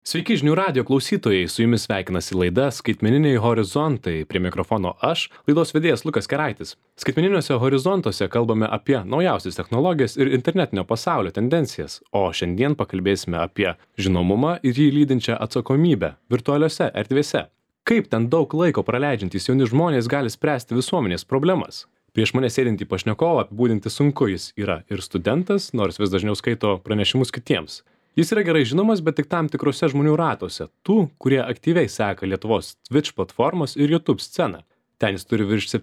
Sveiki žinių radijo klausytojai, su jumis sveikinasi laida Skaitmeniniai horizontai. Prie mikrofono aš, laidos vedėjas Lukas Keraitis. Skaitmeniniuose horizontuose kalbame apie naujausias technologijas ir internetinio pasaulio tendencijas, o šiandien pakalbėsime apie žinomumą ir jį lydinčią atsakomybę virtualiose erdvėse. Kaip ten daug laiko praleidžiantys jauni žmonės gali spręsti visuomenės problemas? Prieš mane sėdintį pašnekovą apibūdinti sunku, jis yra ir studentas, nors vis dažniau skaito pranešimus kitiems. Jis yra gerai žinomas, bet tik tam tikrose žmonių ratuose, tų, kurie aktyviai seka Lietuvos Twitch platformos ir YouTube sceną. Ten jis turi virš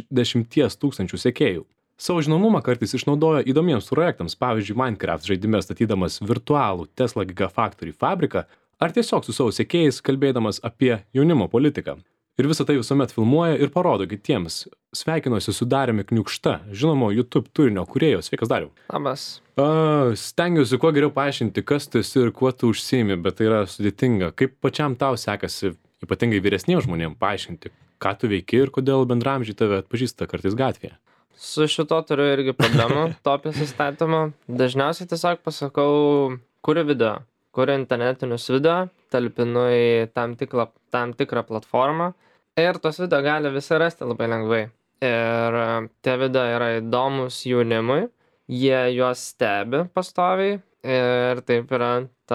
70 tūkstančių sekėjų. Savo žinomumą kartais išnaudoja įdomiems projektams, pavyzdžiui, Minecraft žaidime statydamas virtualų Tesla Gigafactory fabriką, ar tiesiog su savo sekėjais kalbėdamas apie jaunimo politiką. Ir visą tai visuomet filmuoja ir parodo kitiems. Sveikinuosi su Dariumi Kniukšta, žinomo YouTube turinio kūrėjo. Sveikas, Dariau. Labas. Stengiuosi kuo geriau paaiškinti, kas tu esi ir kuo tu užsiimi, bet tai yra sudėtinga. Kaip pačiam tau sekasi, ypatingai vyresniems žmonėms, paaiškinti, ką tu veiki ir kodėl bendraamžiai tave atpažįsta kartais gatvėje? Su šito turiu irgi problemų, to prisistatymą. Dažniausiai tiesiog pasakau, kuriu video, kuriu internetinius video, talpinu į tam tikrą platformą ir tos video gali visi rasti labai lengvai. Ir tie video yra įdomus jaunimui, jie juos stebi pastoviai ir taip yra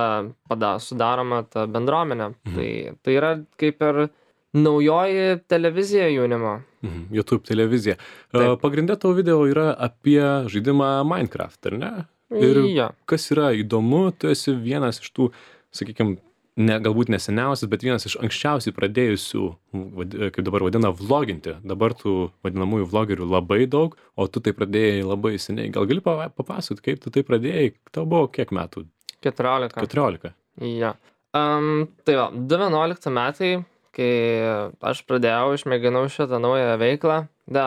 sudaroma ta bendruomenė. Tai yra kaip ir naujoji televizija jaunimo. YouTube televizija. Pagrinde tavo video yra apie žaidimą Minecraft, ar ne? Ir kas yra įdomu, tu esi vienas iš tų, sakykime, galbūt neseniausias, bet vienas iš anksčiausiai pradėjusių, kaip dabar vadina, vloginti. Dabar tų vadinamųjų vlogerių labai daug, o tu tai pradėjai labai seniai. Gal gali papasakoti, kaip tu tai pradėjai? Tau buvo kiek metų? 14. 14. Ja. Tai va, 2011 metai, kai aš pradėjau, išmėginau šitą naują veiklą.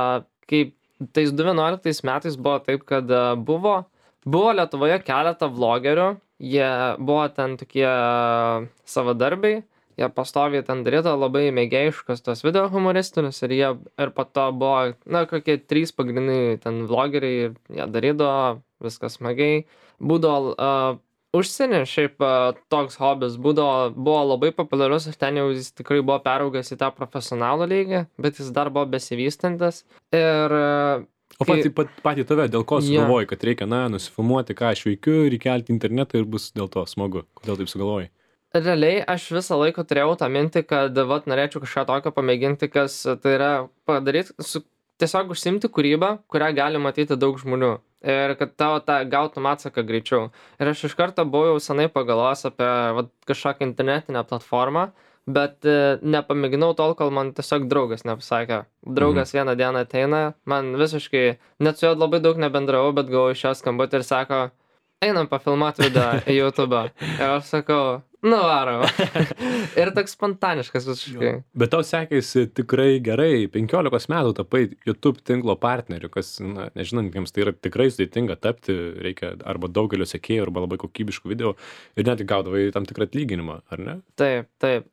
Kaip tais 2011 metais buvo taip, kad buvo Lietuvoje keletą vlogerių. Jie buvo ten tokie savadarbiai, jie pastoviai ten darydavo labai mėgėjiškus tos video humoristinius ir po to buvo, kokie 3 pagrindiniai ten vlogeriai ir jie darydavo, viskas smagiai. Būdavo užsienį, šiaip toks hobis buvo labai populiarus ir ten jau jis tikrai buvo peraugęs į tą profesionalų lygį, bet jis dar buvo besivystantis ir O patį tave, dėl ko sugalvojai, kad reikia, nusifilmuoti, ką aš veikiu ir įkelti internetą ir bus dėl to smagu? Kodėl taip sugalvojai? Realiai aš visą laiką turėjau tą mintį, kad norėčiau kažką tokio pamėginti, kas tai yra padaryti, tiesiog užsiimti kūrybą, kurią gali matyti daug žmonių ir kad tavo gautum atsaką greičiau. Ir aš iš karto buvau jau senai pagalvojęs apie kažkokią internetinę platformą, bet nepamėginau tol, kol man tiesiog draugas nepasakė. Draugas vieną dieną ateina, man visiškai, net su juo labai daug nebendravau, bet gavau iš jo skambutį ir sako, einam pafilmuoti video į YouTube. Ir aš sakau, varom. Ir toks spontaniškas visiškai. Bet tau sekėsi tikrai gerai, 15 metų tapai YouTube tinklo partneriu, kas, nežinantiems, tai yra tikrai sudėtinga tapti, reikia arba daugelio sekėjų, arba labai kokybiškų video ir net gaudavai tam tikrą atlyginimą, ar ne? Taip.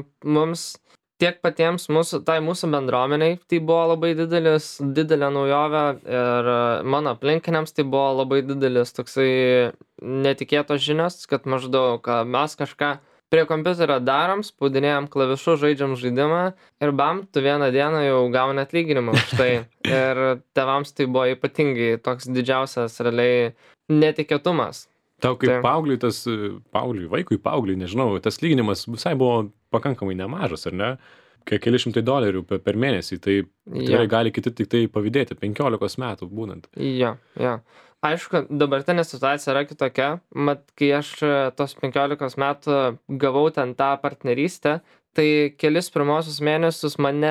Mums tiek patiems mūsų bendruomeniai tai buvo labai didelė naujovė ir mano aplinkiniams tai buvo labai didelis toksai netikėtos žinios, kad maždaug mes kažką prie kompiuterio darom, spaudinėjam klavišu, žaidžiam žaidimą ir bam, tu vieną dieną jau gauni atlyginimą už tai. Ir tėvams tai buvo ypatingai toks didžiausias realiai netikėtumas. Tau kaip vaikui, nežinau, tas lyginimas visai buvo pakankamai nemažas, ar ne? Keli šimtai dolerių per mėnesį, tai tikrai gali kiti tik tai pavydėti, 15 metų būnant. Ja. Aišku, dabartinė situacija yra kitokia, kai aš tos 15 metų gavau ten tą partnerystę, tai kelis pirmosius mėnesius mane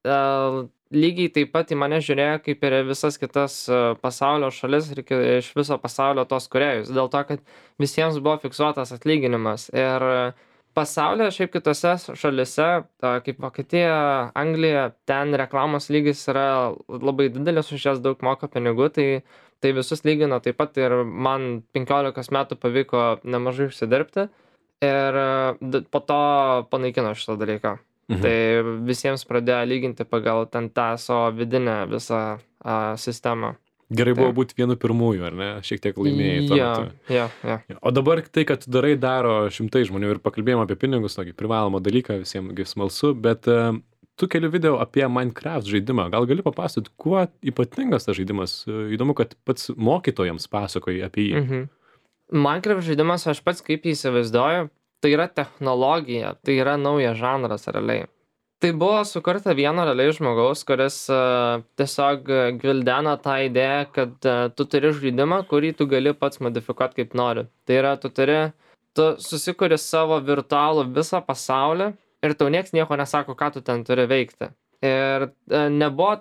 lygiai taip pat į mane žiūrėjo kaip ir visas kitas pasaulio šalis ir iš viso pasaulio tos kūrėjus, dėl to, kad visiems buvo fiksuotas atlyginimas. Ir pasaulyje, šiaip kitose šalise, kaip Vokietija, Anglija, ten reklamos lygis yra labai didelis, už jas daug moka pinigų, tai visus lygino taip pat ir man 15 metų pavyko nemažai užsidirbti ir po to panaikino šitą dalyką. Tai visiems pradėjo lyginti pagal ten tą savo vidinę visą sistemą. Gerai Tai buvo būti vienu pirmųjų, ar ne? Šiek tiek laimėjai tuo jo, metu. jo, jo. O dabar tai, kad tu darai, daro šimtai žmonių ir pakalbėjom apie pinigus, tokį privalomą dalyką, visiems smalsu, bet tu keli video apie Minecraft žaidimą. Gal gali papasakoti, kuo ypatingas tas žaidimas? Įdomu, kad pats mokytojams pasakoji apie jį. Mhm. Minecraft žaidimas, aš pats kaip jį įsivaizduoju, tai yra technologija, tai yra naujas žanras realiai. Tai buvo sukurta vieno realiai žmogaus, kuris tiesiog gvildeno tą idėją, kad tu turi žaidimą, kurį tu gali pats modifikuoti kaip nori. Tai yra, tu susikuri savo virtualų visą pasaulį ir tau nieks nieko nesako, ką tu ten turi veikti. Ir nebuvo,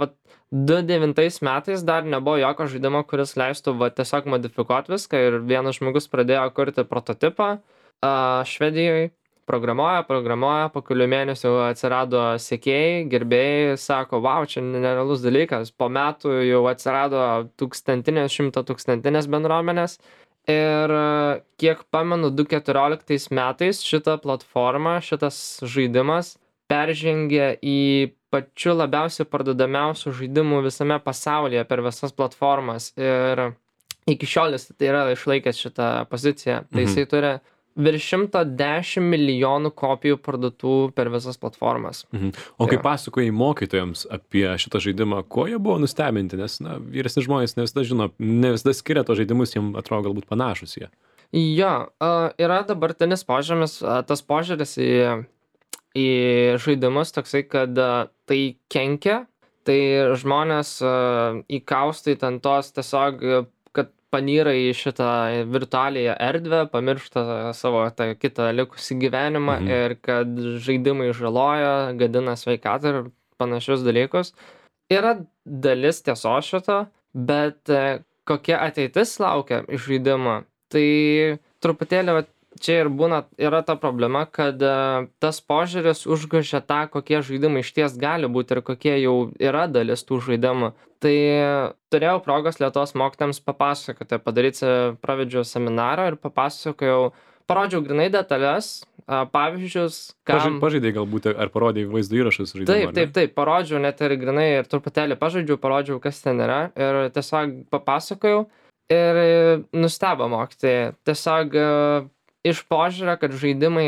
2009 metais dar nebuvo jokio žaidimo, kuris leistų tiesiog modifikuoti viską ir vienas žmogus pradėjo kurti prototipą Švedijoje. Programuoja, po kelių mėnesių atsirado sekėjai, gerbėjai, sako, wow, čia nerealus dalykas, po metų jau atsirado tūkstantinės, 100 000 bendruomenės ir kiek pamenu, 2014 metais šita platforma, šitas žaidimas peržengė į pačių labiausiai parduodamiausių žaidimų visame pasaulyje per visas platformas ir iki šiol jis tai yra išlaikęs šitą poziciją, tai jisai turi virš 110 milijonų kopijų parduotų per visas platformas. O kai pasakojai mokytojams apie šitą žaidimą, ko jie buvo nustebinti, nes vyresni žmonės ne visada žino, ne visada skiria tos žaidimus, jiems atrodo galbūt panašus jie. Jo, yra dabartinis požiūris, tas požiūris į žaidimus toksai, kad tai kenkia, tai žmonės įkaustai ten tos tiesiog panyra į šitą virtualiąją erdvę, pamiršta savo tą kitą likusį gyvenimą ir kad žaidimai žaloja, gadina sveikatą ir panašius dalykus. Yra dalis tiesos šito, bet kokia ateitis laukia iš žaidimo, tai truputėlį čia ir yra ta problema, kad tas požiūris užgožia tą, kokie žaidimai išties gali būti ir kokie jau yra dalis tų žaidimų. Tai turėjau progos Lietuvos mokytojams papasakoti, pravedžiau seminarą ir parodžiau grynai detalės, pavyzdžius, Pažaidai galbūt, ar parodai vaizdo įrašus žaidimo? Taip, parodžiau net ir grynai ir truputėlį parodžiau, kas ten yra ir tiesiog papasakojau ir nustebo mokytojai. Tiesiog iš požiūrio, kad žaidimai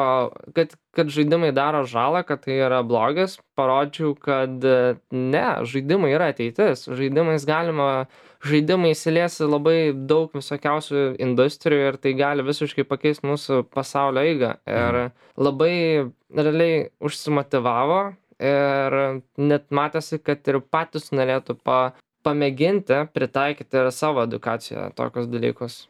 daro žalą, kad tai yra blogas, parodžiau, kad ne, žaidimai yra ateitis. Žaidimai įsilies labai daug visokiausių industrijų ir tai gali visiškai pakeisti mūsų pasaulio eigą. Ir labai realiai užsimotyvavo ir net matėsi, kad ir patys norėtų pamėginti pritaikyti ir savo edukaciją tokius dalykus.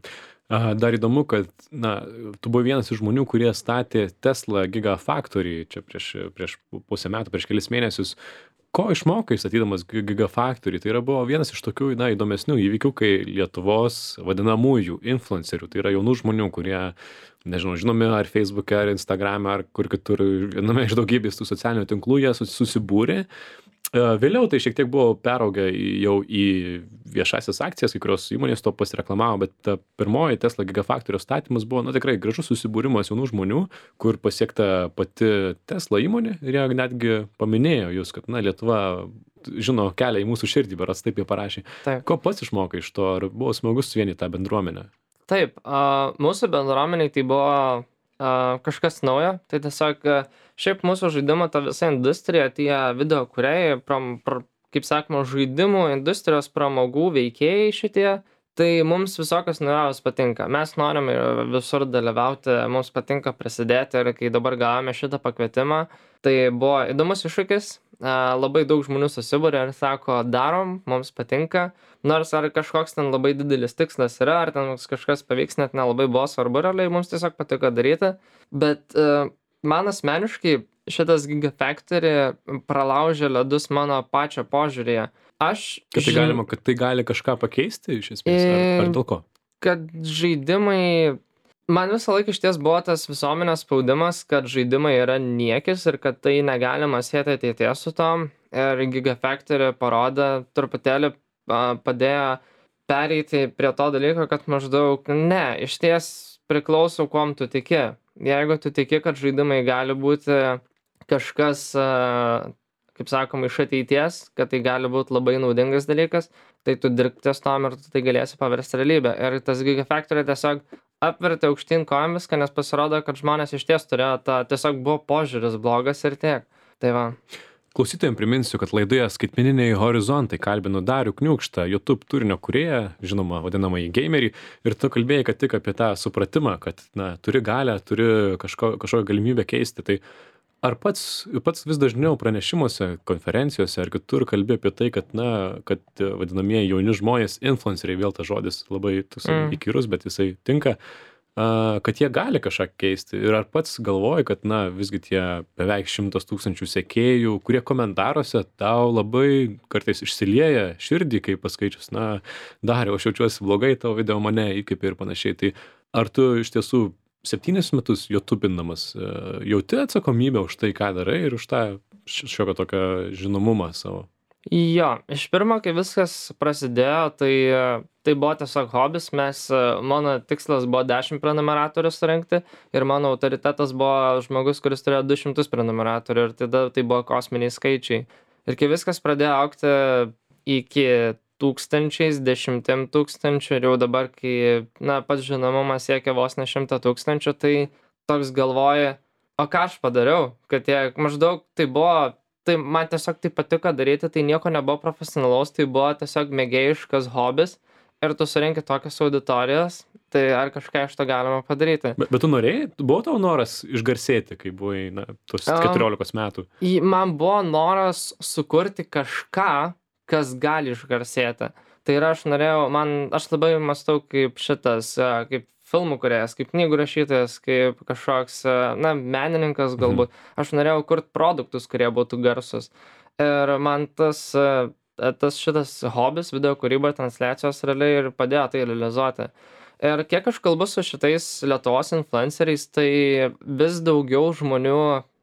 Dar įdomu, kad tu buvai vienas iš žmonių, kurie statė Tesla Gigafactory čia prieš pusę metų, prieš kelis mėnesius. Ko išmokai statydamas Gigafactory? Tai buvo vienas iš tokių įdomesnių įvykių, kai Lietuvos vadinamųjų influencerių, tai yra jaunų žmonių, kurie, nežinau, žinomi ar Facebook'e, ar Instagram'e, ar kur kitur, viename iš daugybės tų socialinių tinklų, jie susibūrė. Vėliau tai šiek tiek buvo peraugę jau į viešasias akcijas, kai kurios įmonės to pasireklamavo, bet ta pirmoji Tesla Gigafactory statymas buvo tikrai gražus susibūrimas jaunų žmonių, kur pasiekta pati Tesla įmonė ir jie netgi paminėjo jūs, kad Lietuva žino kelią į mūsų širdį, berods taip jie parašė. Taip. Ko pats išmokai iš to, ar buvo smagus suvienyti tą bendruomenę? Taip, mūsų bendruomeniai tai buvo kažkas naujo, tai tiesiog šiaip mūsų žaidimo ta visa industrija, tie video kūrėjai, kaip sakoma, žaidimų industrijos pramogų veikėjai šitie, tai mums visokios naujovės patinka. Mes norime visur dalyvauti, mums patinka prisidėti ir kai dabar gavome šitą pakvietimą, tai buvo įdomus iššūkis, labai daug žmonių susibūrė ir sako, darom, mums patinka, nors ar kažkoks ten labai didelis tikslas yra, ar ten kažkas pavyks, net nelabai buvo svarbu, realiai mums tiesiog patiko daryti, bet man asmeniškai šitas Gigafactory pralaužė ledus mano pačio požiūrėje. Kad tai gali kažką pakeisti iš esmės, ar dėl ko? Kad žaidimai, man visą laiką išties buvo tas visuomenės spaudimas, kad žaidimai yra niekis ir kad tai negalima sieti ateities su tom. Ir Gigafactory parodė, truputėlį padėjo pereiti prie to dalyko, kad maždaug ne, išties priklauso, kuom tu tiki. Jeigu tu tiki, kad žaidimai gali būti kažkas kaip sakoma, iš ateities, kad tai gali būt labai naudingas dalykas, tai tu dirbk ties tom ir tu tai galėsi paversti realybę. Ir tas Gigafactory tiesiog apvertė aukštyn kojom viską, nes pasirodo, kad žmonės iš ties turėjo tiesiog buvo požiūris blogas ir tiek. Tai va. Klausytojams priminsiu, kad laidoje Skaitmeniniai horizontai kalbinu Darių Kniūkštą, YouTube turinio kūrėją, žinoma, vadinamąjį gamerį, ir tu kalbėjai, kad tik apie tą supratimą, kad turi galią, turi kažkokią galimybę keisti. Tai ar pats vis dažniau pranešimuose, konferencijose ar kitur kalbi apie tai, kad vadinamieji jauni žmonės, influenceriai, vėl tas žodis labai įkyrus, bet jisai tinka, kad jie gali kažką keisti. Ir ar pats galvoji, kad visgi tie beveik 100 000 sekėjų, kurie komentaruose tau labai kartais išsilieja širdį, kai paskaičius, Dariau, aš jaučiuosi blogai, tavo video mane įkvėpė ir panašiai. Tai ar tu iš tiesų 7 metus jutubindamas jauti atsakomybę už tai, ką darai ir už tą šiokią tokią žinomumą savo? Jo, iš pirmo, kai viskas prasidėjo, tai buvo tiesiog hobis, mano tikslas buvo 10 prenumeratorių surinkti ir mano autoritetas buvo žmogus, kuris turėjo 200 prenumeratorių ir tada tai buvo kosminiai skaičiai. Ir kai viskas pradėjo augti iki tūkstančiais, 10 tūkstančių ir jau dabar, kai pats žinomumas siekia vos ne 100 000, tai toks galvoji, o ką aš padariau, kad maždaug tai man tiesiog tai patiko daryti, tai nieko nebuvo profesionalaus, tai buvo tiesiog mėgėjiškas hobis ir tu surinki tokias auditorijas, tai ar kažką iš to galima padaryti. Bet tu norėjai, buvo tavo noras išgarsėti, kai buvai tos 14 metų? Man buvo noras sukurti kažką, kas gali išgarsėti. Tai yra, aš labai mąstau kaip kaip filmų kūrėjas, kaip knygų rašytojas, kaip kažkoks, menininkas galbūt. Aš norėjau kurti produktus, kurie būtų garsus. Ir man šitas hobis, video kūryba, transliacijos realiai ir padėjo tai realizuoti. Ir kiek aš kalbu su šitais Lietuvos influenceriais, tai vis daugiau žmonių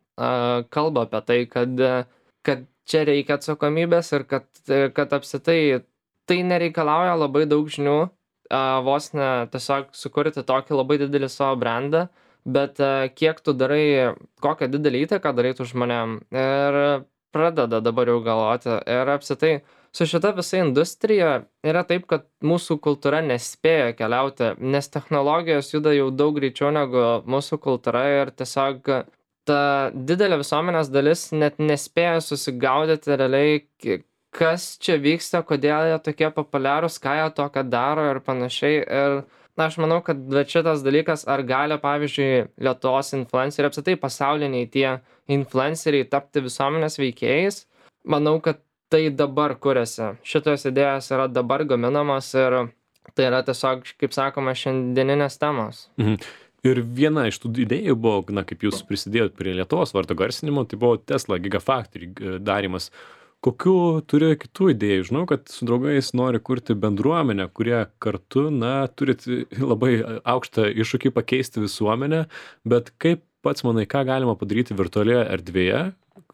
kalba apie tai, kad čia reikia atsakomybės ir kad apskritai tai nereikalauja labai daug žinių, vos ne tiesiog sukurti tokį labai didelį savo brandą, bet kiek tu darai, kokią didelį įtaką darytų žmonėm. Ir pradeda dabar jau galvoti. Ir apskritai su šita visa industrija yra taip, kad mūsų kultūra nespėja keliauti, nes technologijos juda jau daug greičiau negu mūsų kultūra ir tiesiog ta didelė visuomenės dalis net nespėja susigaudyti realiai, kas čia vyksta, kodėl jie tokie populiarūs, ką jie tokio daro ir panašiai. Ir aš manau, kad šitas dalykas, ar gali, pavyzdžiui, Lietuvos influenceriai, apskritai pasauliniai tie influenceriai tapti visuomenės veikėjais, manau, kad tai dabar kuriasi. Šitos idėjos yra dabar gaminamos ir tai yra tiesiog, kaip sakoma, šiandieninės temos. Ir viena iš tų idėjų buvo, kaip jūs prisidėjot prie Lietuvos vardo garsinimo, tai buvo Tesla Gigafactory darymas. Kokių turi kitų idėjų? Žinau, kad su draugais nori kurti bendruomenę, kurie kartu, turit labai aukštą iššūkį pakeisti visuomenę, bet kaip pats manai, ką galima padaryti virtualioje erdvėje?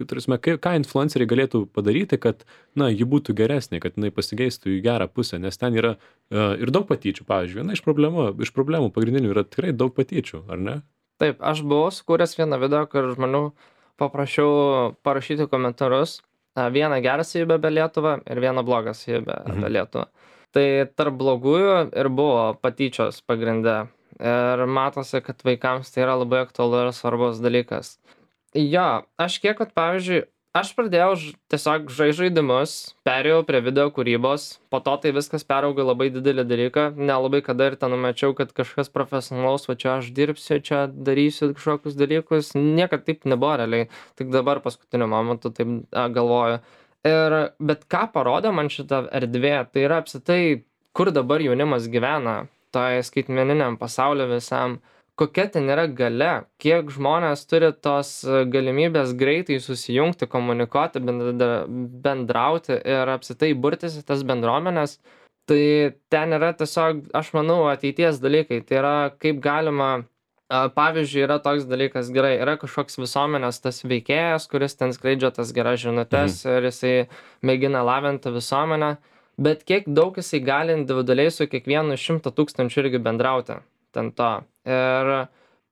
Ką influenceriai galėtų padaryti, kad ji būtų geresnė, kad jinai pasikeistų į gerą pusę, nes ten yra ir daug patyčių. Pavyzdžiui, viena iš problemų pagrindinių yra tikrai daug patyčių, ar ne? Taip, aš buvau sukūręs vieną video, kur žmonių paprašiau parašyti komentarus. Vieną gerą savybę apie Lietuvą ir vieną blogą savybę apie Lietuvą. Tai tarp blogųjų ir buvo patyčios pagrinde. Ir matosi, kad vaikams tai yra labai aktualu ir svarbus dalykas. Jo, aš pavyzdžiui, aš pradėjau tiesiog žaidimus, perėjau prie video kūrybos, po to tai viskas peraugo labai didelį dalyką, nelabai kada ir ten numečiau, kad kažkas profesionalaus, va čia aš dirbsiu, čia darysiu kažkokius dalykus, niekad taip nebuvo realiai, tik dabar paskutiniu momentu taip galvoju. Bet ką parodė man šitą erdvė, tai yra apskritai, kur dabar jaunimas gyvena, toje skaitmeniniam pasaulyje visam, kokia ten yra galia, kiek žmonės turi tos galimybės greitai susijungti, komunikuoti, bendrauti ir apskritai burtis į tas bendruomenes, tai ten yra tiesiog, aš manau, ateities dalykai. Tai yra, kaip galima, pavyzdžiui, yra toks dalykas, gerai, yra kažkoks visuomenės tas veikėjas, kuris ten skleidžia tas geras žinutes ir jisai mėgina lavinti visuomenę, bet kiek daug jisai gali individualiai su kiekvienu 100 000 irgi bendrauti ten to. Ir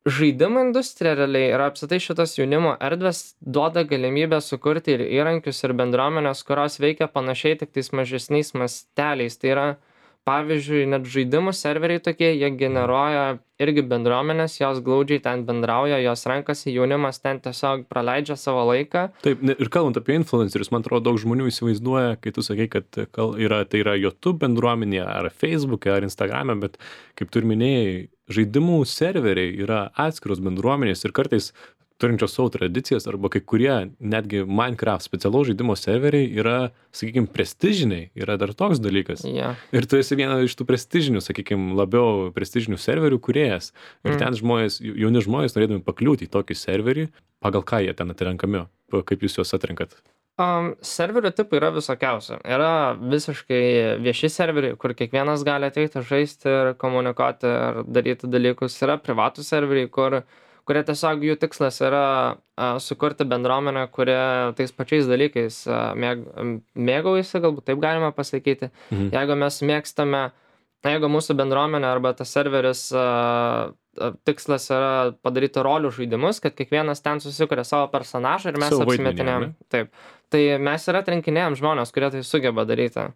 žaidimų industrija realiai ir apskritai šitos jaunimo erdvės duoda galimybę sukurti ir įrankius, ir bendruomenės, kurios veikia panašiai, tik tais mažesniais masteliais. Tai yra, pavyzdžiui, net žaidimų serveriai tokie, jie generuoja irgi bendruomenės, jos glaudžiai ten bendrauja, jos renkasi, jaunimas ten tiesiog praleidžia savo laiką. Taip, ir kalbant apie influencerius, man atrodo, daug žmonių įsivaizduoja, kai tu sakai, kad tai yra YouTube bendruomenė, ar Facebook'e, ar Instagram'e, bet kaip tu ir minėjai, žaidimų serveriai yra atskiros bendruomenės ir kartais turinčios savo tradicijas, arba kai kurie netgi Minecraft specialaus žaidimo serveriai yra, sakykime, prestižiniai, yra dar toks dalykas. Yeah. Ir tu esi viena iš tų prestižinių, sakykime, labiau prestižinių serverių kūrėjas. Ir ten žmonės, jauni žmonės, norėdami pakliūti į tokį serverį, pagal ką jie ten atrenkami, kaip jūs juos atrenkat? Serverių tipų yra visokiausia. Yra visiškai vieši serveriai, kur kiekvienas gali ateiti, žaisti ir komunikuoti ir daryti dalykus. Yra privatų serveriai, kurie tiesiog jų tikslas yra sukurti bendruomenę, kurie tais pačiais dalykais mėgaujasi, galbūt taip galima pasakyti. Jeigu mes mėgstame, jeigu mūsų bendruomenė arba tas serveris tikslas yra padaryti rolių žaidimus, kad kiekvienas ten susikuria savo personažą ir mes apsimetinėjom. Taip. Tai mes ir atrinkinėjom žmonės, kurie tai sugeba daryti.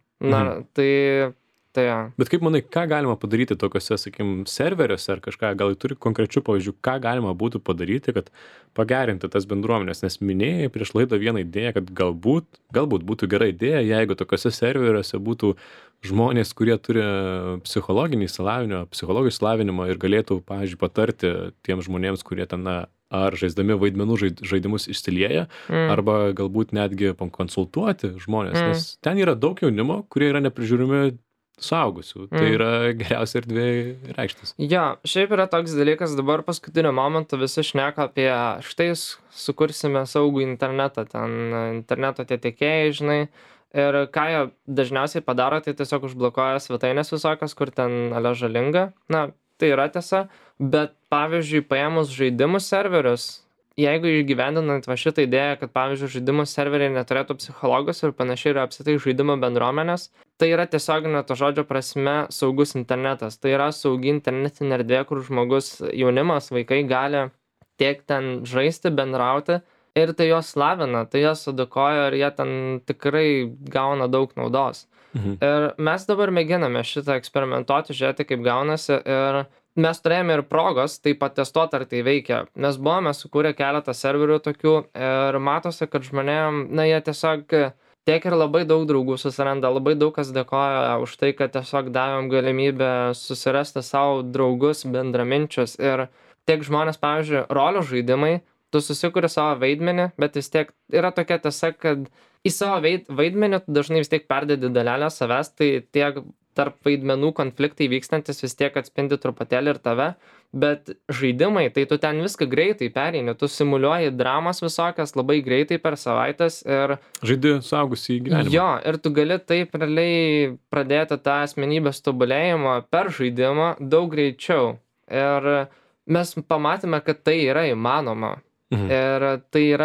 Tai ja. Bet kaip manai, ką galima padaryti tokiuose, sakykim, serveriuose ar kažką, gal turi konkrečių pavyzdžių, ką galima būtų padaryti, kad pagerinti tas bendruomenės, nes minėjai prieš laidą vieną idėją, kad galbūt būtų gera idėja, jeigu tokiuose serveriuose būtų žmonės, kurie turi psichologijų išsilavinimą ir galėtų, pavyzdžiui, patarti tiems žmonėms, kurie ten ar žaisdami vaidmenų žaidimus išsilieja, arba galbūt netgi konsultuoti žmonės, nes ten yra daug jaunimo, kurie yra neprižiūrimi suaugusių. Tai yra geriausia erdvė reikštis. Jo, šiaip yra toks dalykas, dabar paskutiniu momentu visi šneka apie štai sukursime saugų internetą, ten interneto tie tiekėjai, žinai, ir ką jie dažniausiai padaro, tai tiesiog užblokuoja svetainės visokias, kur ten ale žalinga. Na, tai yra tiesa, bet pavyzdžiui, paėmus žaidimų serverius, jeigu įgyvendinant va šitą idėją, kad pavyzdžiui žaidimų serveriai neturėtų psichologus ir panašiai yra apskritai žaidimų bendruomenės, tai yra tiesioginė to žodžio prasme saugus internetas. Tai yra saugi internetinė erdvė, kur žmogus, jaunimas, vaikai gali tiek ten žaisti, bendrauti ir tai juos lavina, tai juos edukuoja ir jie ten tikrai gauna daug naudos. Ir mes dabar mėginame šitą eksperimentuoti, žiūrėti, kaip gaunasi ir mes turėjome ir progos tai patestuoti, ar tai veikia. Mes buvome sukūrę keletą serverių tokių ir matosi, kad žmonėm, jie tiesiog tiek ir labai daug draugų susiranda, labai daug kas dėkoja už tai, kad tiesiog davėm galimybę susirasti savo draugus, bendraminčius ir tiek žmonės, pavyzdžiui, rolių žaidimai, tu susikuri savo vaidmenį, bet vis tiek yra tokia tiesa, kad į savo vaidmenį tu dažnai vis tiek perdedi dalelę savęs, tai tiek tarp vaidmenų konfliktai vykstantis vis tiek atspindi truputėlį ir tave, bet žaidimai, tai tu ten viską greitai pereini, tu simuliuoji dramas visokias labai greitai per savaitės ir... Žaidi suaugusį gyvenimą. Jo, ir tu gali taip realiai pradėti tą asmenybės tobulėjimą per žaidimą daug greičiau. Ir mes pamatėme, kad tai yra įmanoma. Ir tai yra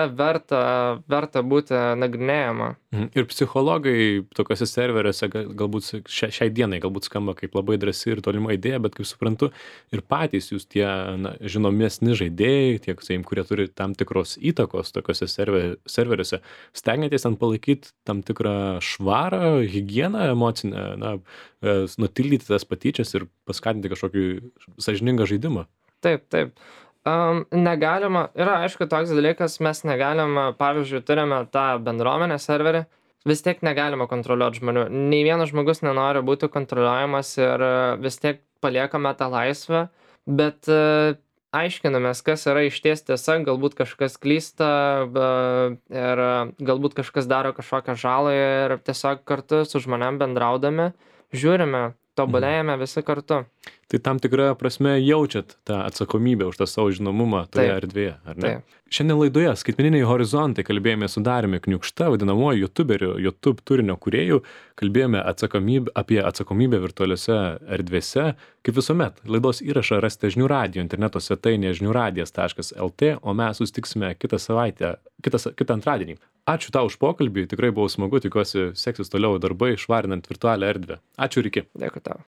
verta būti nagrinėjama. Ir psichologai tokiuose serveriuose galbūt šiai dienai galbūt skamba kaip labai drąsi ir tolima idėja, bet kaip suprantu, ir patys jūs tie žinomesni žaidėjai, tiek, sakykim, kurie turi tam tikros įtakos tokiuose serveriuose, stengiatės ant palaikyti tam tikrą švarą, higieną emocinę, nutildyti tas patyčias ir paskatinti kažkokį sąžiningą žaidimą. Taip. Negalima, yra aišku toks dalykas, mes negalime, pavyzdžiui, turime tą bendruomenę serverį, vis tiek negalima kontroliuoti žmonių. Nei vienas žmogus nenori būti kontroliuojamas ir vis tiek paliekame tą laisvę, bet aiškinamės, kas yra išties tiesa, galbūt kažkas klysta ir galbūt kažkas daro kažkokią žalą ir tiesiog kartu su žmonėm bendraudami žiūrime, tobulėjame visi kartu. Tai tam tikra prasme jaučiat tą atsakomybę už tą savo žinomumą toje erdvėje, ar ne? Taip. Šiandien laidoje Skaitmeniniai horizontai kalbėjome su Dariumi Kniukšta, vadinamuoju YouTuberiu, YouTube turinio kūrėju, kalbėjome apie atsakomybę virtualiuose erdvėse. Kaip visuomet, laidos įrašą rasite žinių radijo interneto svetainėje žiniųradijas.lt, o mes susitiksime kitą antradienį. Ačiū tau už pokalbį, tikrai buvo smagu, tikiuosi seksis toliau darbai švarinant virtualią erdvę. Ačiū ir iki. Dėkui tau.